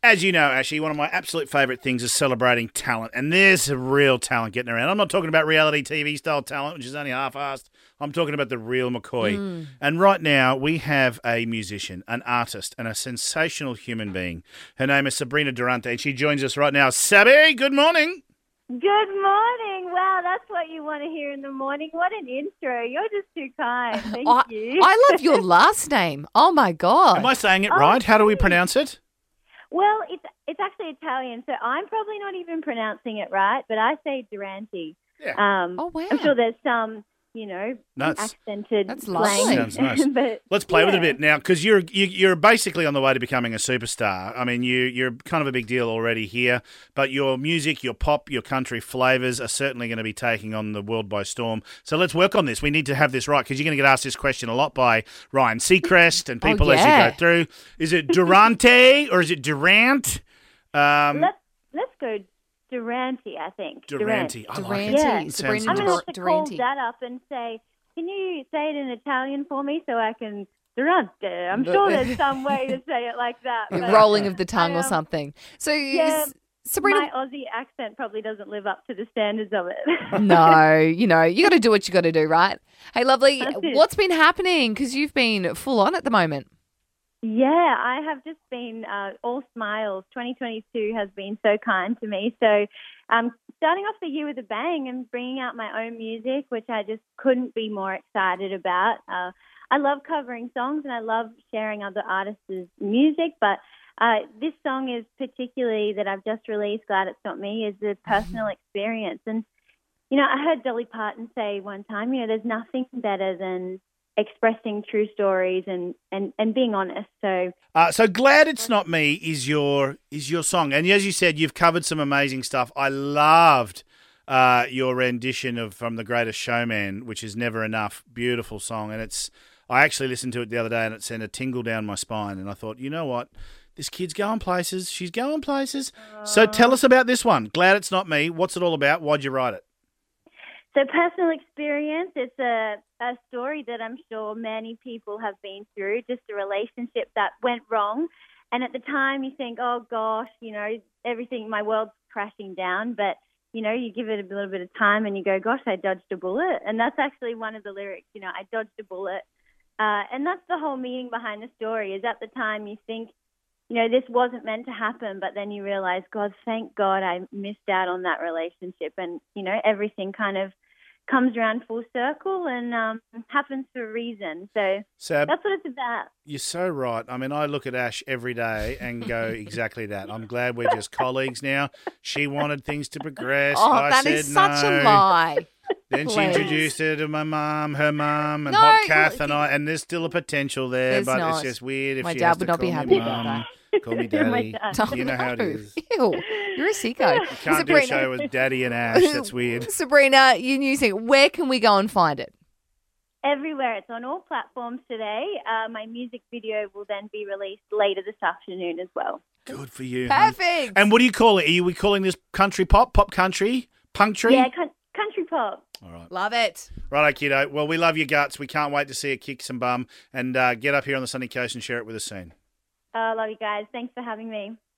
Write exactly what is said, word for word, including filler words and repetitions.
As you know, Ashley, one of my absolute favourite things is celebrating talent, and there's a real talent getting around. I'm not talking about reality T V style talent, which is only half-assed. I'm talking about the real McCoy. Mm. And right now, we have a musician, an artist, and a sensational human being. Her name is Sabrina Durante, and she joins us right now. Sabi, good morning. Good morning. Wow, that's what you want to hear in the morning. What an intro. You're just too kind. Thank I, you. I love your last name. Oh, my God. Am I saying it oh, right? How do we pronounce it? Well, it's it's actually Italian, so I'm probably not even pronouncing it right, but I say Durante. Yeah. Um, oh, wow. I'm sure there's some, you know, no, accented that's slang. lovely. Sounds nice. but, Let's play yeah. with it a bit now, because you're you, you're basically on the way to becoming a superstar. I mean, you you're kind of a big deal already here, but your music, your pop, your country flavours are certainly going to be taking on the world by storm. So let's work on this. We need to have this right, because you're going to get asked this question a lot by Ryan Seacrest and people oh, as yeah. you go through. Is it Durante or is it Durant? Um, Let's let's go Durante, I think. Durante. I like it. Durante. Yeah. It Sabrina sounds I'm going to nice. have to Durante. call that up and say, can you say it in Italian for me so I can Durante? I'm sure there's some way to say it like that. The but rolling of the tongue I, or um, something. So, Yeah, S- Sabrina, my Aussie accent probably doesn't live up to the standards of it. no, you know, you got to do what you got to do, right? Hey, lovely, That's it. what's been happening? Because you've been full on at the moment. Yeah, I have just been uh, all smiles. twenty twenty-two has been so kind to me. So um, starting off the year with a bang and bringing out my own music, which I just couldn't be more excited about. Uh, I love covering songs and I love sharing other artists' music, but uh, this song is particularly that I've just released, Glad It's Not Me, is a personal experience. And, you know, I heard Dolly Parton say one time, you know, there's nothing better than expressing true stories and, and, and being honest. So Uh, so Glad It's Not Me is your is your song. And as you said, you've covered some amazing stuff. I loved uh, your rendition of From the Greatest Showman, which is Never Enough. Beautiful song. And it's I actually listened to it the other day and it sent a tingle down my spine. And I thought, you know what? This kid's going places. She's going places. Uh, so tell us about this one. Glad It's Not Me. What's it all about? Why'd you write it? So personal experience, it's a, a story that I'm sure many people have been through, just a relationship that went wrong. And at the time you think, oh gosh, you know, everything, my world's crashing down. But, you know, you give it a little bit of time and you go, gosh, I dodged a bullet. And that's actually one of the lyrics, you know, I dodged a bullet. Uh, and that's the whole meaning behind the story, is at the time you think, you know, this wasn't meant to happen, but then you realize, God, thank God I missed out on that relationship. And, you know, everything kind of comes around full circle and um, happens for a reason. So Sab, that's what it's about. You're so right. I mean, I look at Ash every day and go exactly that. I'm glad we're just colleagues now. She wanted things to progress. Oh, I that said is such no. a lie. Then she Please. introduced her to my mum, her mum, and No, Hot Kath, look, and I. And there's still a potential there, There's but not. it's just weird if My she dad has would to not be call happy me about mum, call me My daddy. dad. Oh, You know how it no. is. Ew, you're a sicko. You can't do a show with Daddy and Ash. That's weird. Sabrina, your new single, where can we go and find it? Everywhere. It's on all platforms today. Uh, my music video will then be released later this afternoon as well. Good for you. hun. Perfect. And what do you call it? Are you we calling this country pop, pop country, punctury? Yeah, con- country pop. All right. Love it. Righto, kiddo. Well, we love your guts. We can't wait to see it kick some bum and uh, get up here on the sunny coast and share it with us soon. I uh, love you guys. Thanks for having me.